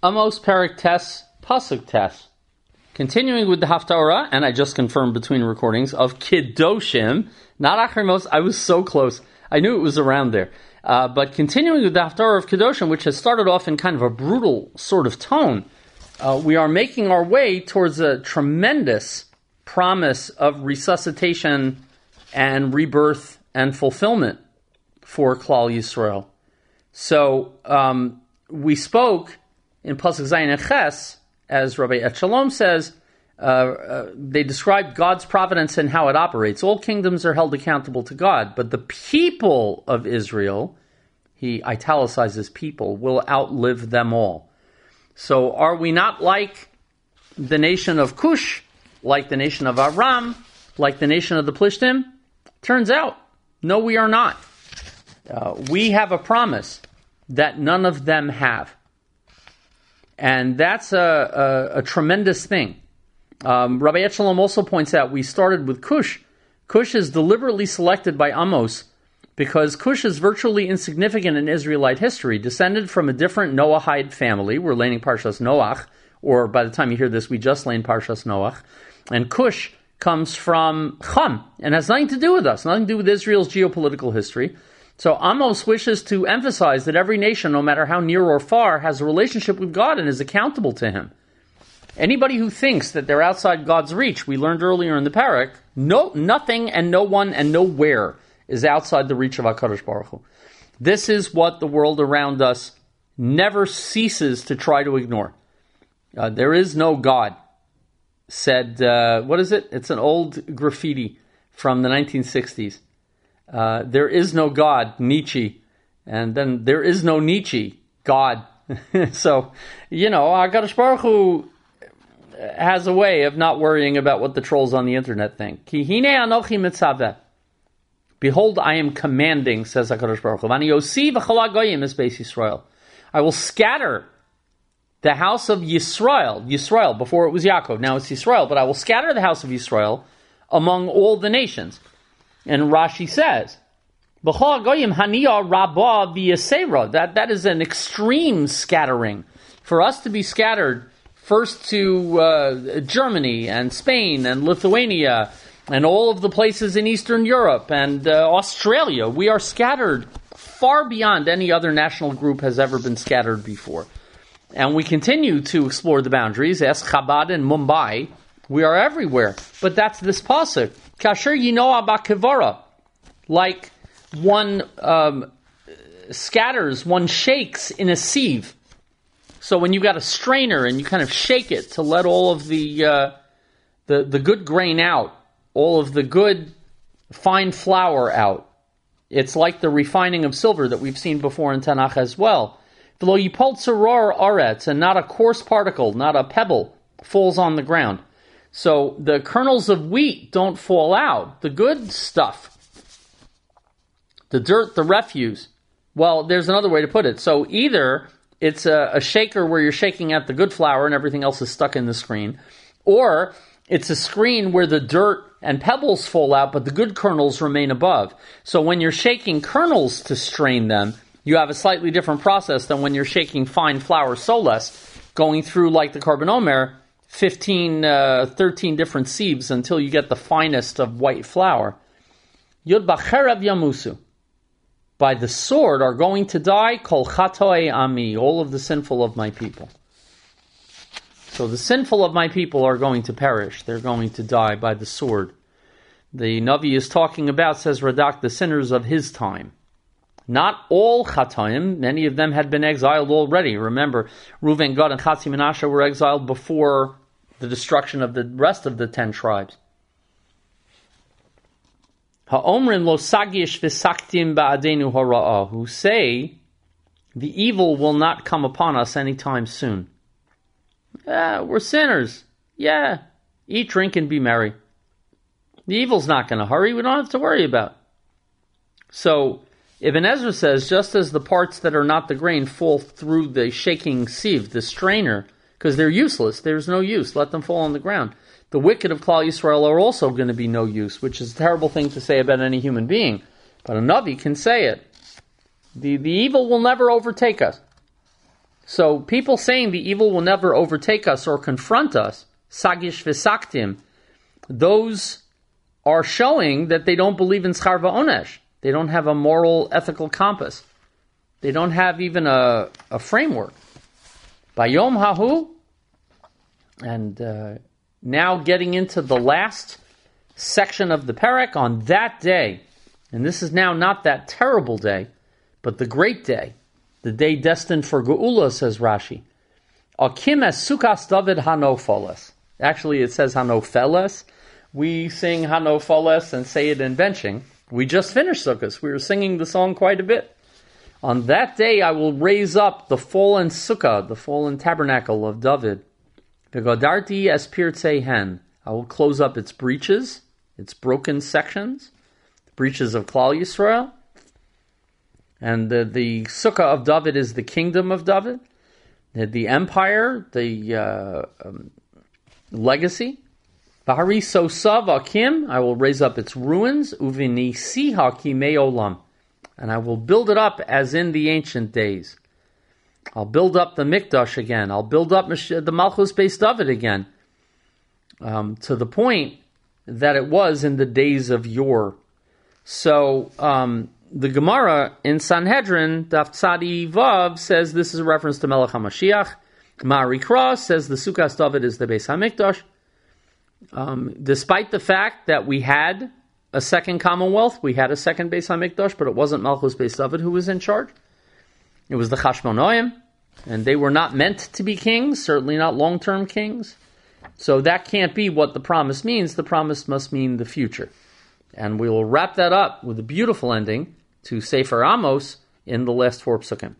Amos Perek Tes Pasuk Tes. Continuing with the Haftarah, and I just confirmed between recordings, of Kedoshim, not Achrimos, I was so close. I knew it was around there. But continuing with the Haftarah of Kedoshim, which has started off in kind of a brutal sort of tone, we are making our way towards a tremendous promise of resuscitation and rebirth and fulfillment for Klal Yisrael. So we spoke in Pasuk Zayin and Ches, as Rabbi Etshalom says, they describe God's providence and how it operates. All kingdoms are held accountable to God, but the people of Israel, he italicizes people, will outlive them all. So are we not like the nation of Cush, like the nation of Aram, like the nation of the Plishtim? Turns out, no, we are not. We have a promise that none of them have. And that's a tremendous thing. Rabbi Etshalom also points out we started with Cush. Cush is deliberately selected by Amos because Cush is virtually insignificant in Israelite history, descended from a different Noahide family. We're laying Parshas Noach, or by the time you hear this, we just laid Parshas Noach. And Cush comes from Cham, and has nothing to do with us, nothing to do with Israel's geopolitical history. So Amos wishes to emphasize that every nation, no matter how near or far, has a relationship with God and is accountable to Him. Anybody who thinks that they're outside God's reach, we learned earlier in the parak, nothing and no one and nowhere is outside the reach of HaKadosh Baruch Hu. This is what the world around us never ceases to try to ignore. There is no God, said, what is it? It's an old graffiti from the 1960s. There is no God, Nietzsche. And then there is no Nietzsche, God. So, HaKadosh Baruch Hu has a way of not worrying about what the trolls on the internet think. Ki hine anochi mitzaveh. Behold, I am commanding, says HaKadosh Baruch Hu. V'ani yosi v'chol hagoyim es beis Yisrael. I will scatter the house of Yisrael, before it was Yaakov, now it's Yisrael, but I will scatter the house of Yisrael among all the nations. And Rashi says, B'chol hagoyim haniya rabah v'yasera. That is an extreme scattering. For us to be scattered first to Germany and Spain and Lithuania and all of the places in Eastern Europe and Australia. We are scattered far beyond any other national group has ever been scattered before. And we continue to explore the boundaries. As Chabad in Mumbai, we are everywhere. But that's this pasuk. Kasher yinoah ba'kevara. Like one scatters, one shakes in a sieve. So when you've got a strainer and you kind of shake it to let all of the good grain out, all of the good fine flour out, it's like the refining of silver that we've seen before in Tanakh as well. V'lo yipol tzaror aretz, and not a coarse particle, not a pebble, falls on the ground. So the kernels of wheat don't fall out. The good stuff, the dirt, the refuse. Well, there's another way to put it. So either it's a shaker where you're shaking out the good flour and everything else is stuck in the screen, or it's a screen where the dirt and pebbles fall out, but the good kernels remain above. So when you're shaking kernels to strain them, you have a slightly different process than when you're shaking fine flour soles, going through, like the Korban Omer, 13 different sieves until you get the finest of white flour. Yud b'cherev yamusu. By the sword are going to die kol chatoei ami, all of the sinful of my people. So the sinful of my people are going to perish. They're going to die by the sword. The Navi is talking about, says Radak, the sinners of his time. Not all Chataim. Many of them had been exiled already. Remember, Reuven, Gad, and Chatzi Menashe were exiled before the destruction of the rest of the 10 tribes. Ha'omrin lo sagish v'saktim ba'adenu hara'ah, who say the evil will not come upon us anytime soon. We're sinners. Yeah, eat, drink, and be merry. The evil's not going to hurry. We don't have to worry about it. So Ibn Ezra says, just as the parts that are not the grain fall through the shaking sieve, the strainer, because they're useless, there's no use, let them fall on the ground. The wicked of Klal Yisrael are also going to be no use, which is a terrible thing to say about any human being. But a Navi can say it. The evil will never overtake us. So people saying the evil will never overtake us or confront us, sagish v'saktim, those are showing that they don't believe in schar va'onesh. They don't have a moral, ethical compass. They don't have even a framework. Bayom hahu, and now getting into the last section of the perek, on that day, and this is now not that terrible day, but the great day, the day destined for Geula, says Rashi. Akim es sukas David hanofoles. Actually, it says hanofeles. We sing hanofoles and say it in benching. We just finished Sukkot. We were singing the song quite a bit. On that day, I will raise up the fallen sukkah, the fallen tabernacle of David. V'godarti es pirtzei hen. I will close up its breaches, its broken sections, the breaches of Klal Yisrael. And the sukkah of David is the kingdom of David, the empire, the legacy. V'hari sosav akim. I will raise up its ruins. Uvinisi hakimei olam. And I will build it up as in the ancient days. I'll build up the Mikdash again. I'll build up the Malchus Beis David again. To the point that it was in the days of yore. So, the Gemara in Sanhedrin, Daf Tzadi Vav, says this is a reference to Melech HaMashiach. Ma'ari Cross says the Sukkos David is the Beis HaMikdash. Despite the fact that we had a second Commonwealth, we had a second Beis HaMikdash, but it wasn't Malchus Beis David who was in charge. It was the Chashmonoim, and they were not meant to be kings, certainly not long-term kings. So that can't be what the promise means. The promise must mean the future. And we will wrap that up with a beautiful ending to Sefer Amos in the last 4 psukim.